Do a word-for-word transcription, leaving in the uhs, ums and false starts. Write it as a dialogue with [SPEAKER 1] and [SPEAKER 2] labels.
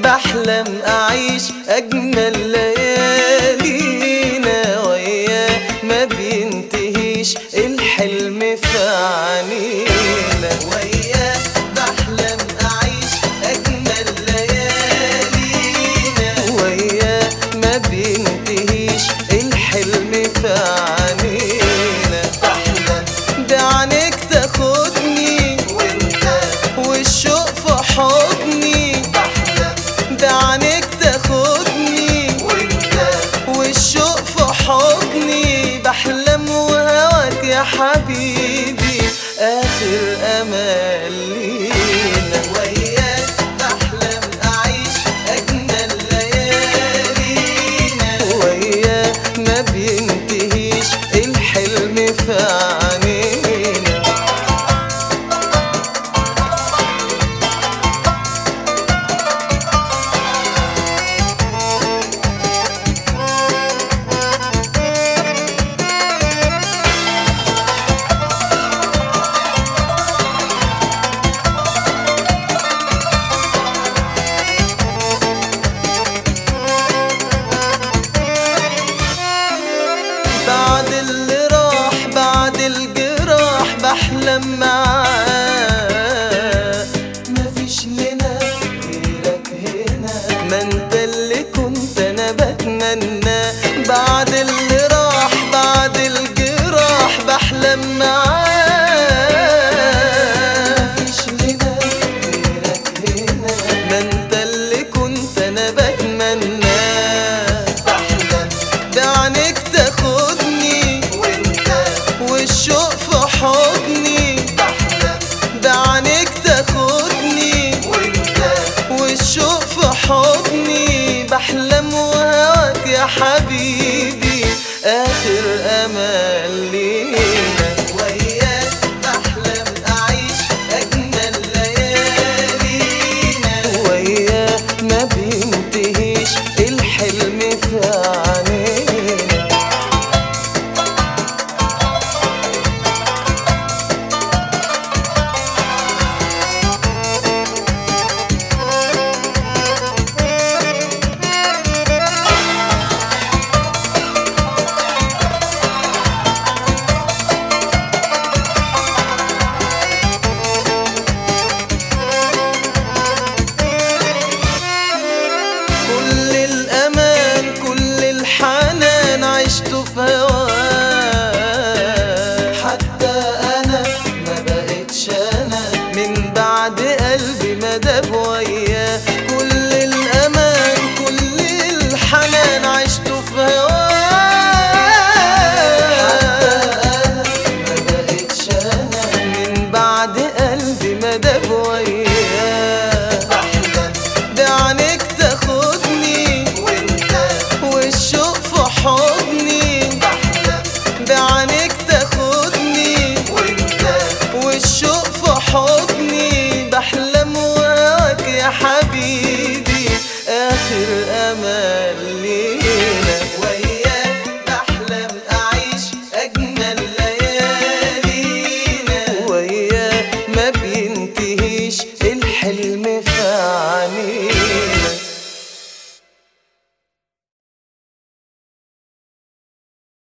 [SPEAKER 1] بحلم أعيش أجمل ليالينا وياه، ما بينتهيش الحلم في عنينا. وياه بحلم أعيش أجمل ليالينا وياه، ما بينتهيش الحلم في عنينا. بحلم بعينيك تاخدني وانت والشوق في حضني، بعينيك تاخدني وانت والشوق في حضني. بحلم وهواك يا حبيبي آخر أمل لينا. وياك بحلم أعيش أجمل ليالينا وياه، ما بينتهيش الحلم في عنينا. بعد اللي راح بعد الجراح بحلم معاه، مفيش لنا غيرك هنا، ما انت اللي كنت انا بتمنى. بعد اللي راح بعد الجراح بحلم معاه، مفيش لنا غيرك هنا، ما انت اللي كنت انا بتمنى. بحلم بعينيك تاخدني وانت والشوق في حضني، بحلم بعينيك تاخدني وانت والشوق في حضني. بحلم وهواك يا حبيبي